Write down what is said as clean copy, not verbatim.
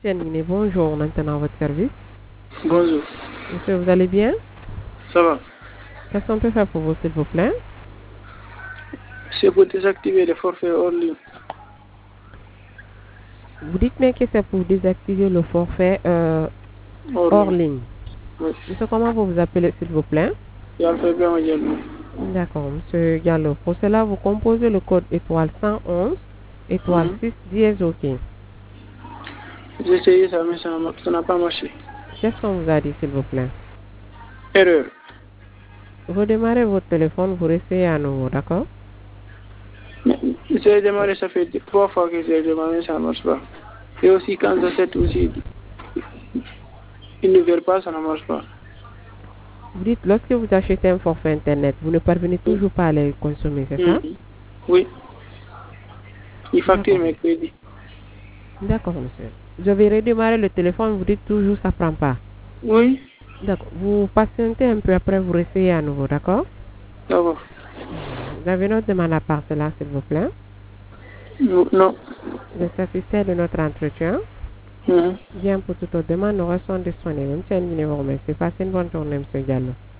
Tianine, bonjour, maintenant à votre service. Bonjour, Monsieur, vous allez bien? ça va. Qu'est-ce qu'on peut faire pour vous, s'il vous plaît? C'est pour désactiver les forfaits hors ligne. Vous dites bien que c'est pour désactiver le forfait Hors hors ligne. ligne. Oui. Monsieur, comment vous vous appelez, s'il vous plaît? Et Alphabet Diallo. D'accord, monsieur Gallo. Pour cela, vous composez le code étoile 111, étoile 6, dièse OK. J'ai essayé ça, mais ça n'a pas marché. Qu'est-ce qu'on vous a dit, s'il vous plaît? Erreur. Redémarrez votre téléphone, vous essayez à nouveau, d'accord? J'ai démarré, ça fait 3 fois que j'ai démarré, ça ne marche pas. Et aussi, quand j'achète aussi, il ne veut pas, ça ne marche pas. Vous dites, lorsque vous achetez un forfait Internet, vous ne parvenez toujours pas à les consommer, c'est ça? Oui. Il facture D'accord. mes crédits. D'accord, monsieur. Je vais redémarrer le téléphone, vous dites toujours ça prend pas. Oui, D'accord. Vous patientez un peu après, vous réessayez à nouveau, d'accord? d'accord. Vous avez une autre demande à part cela, s'il vous plaît? Non. Le satisfait de notre entretien. Mhm. Bien, pour toute autre demande, nous restons disponibles. Monsieur, vous remercie. Passez une bonne journée, monsieur Diallo.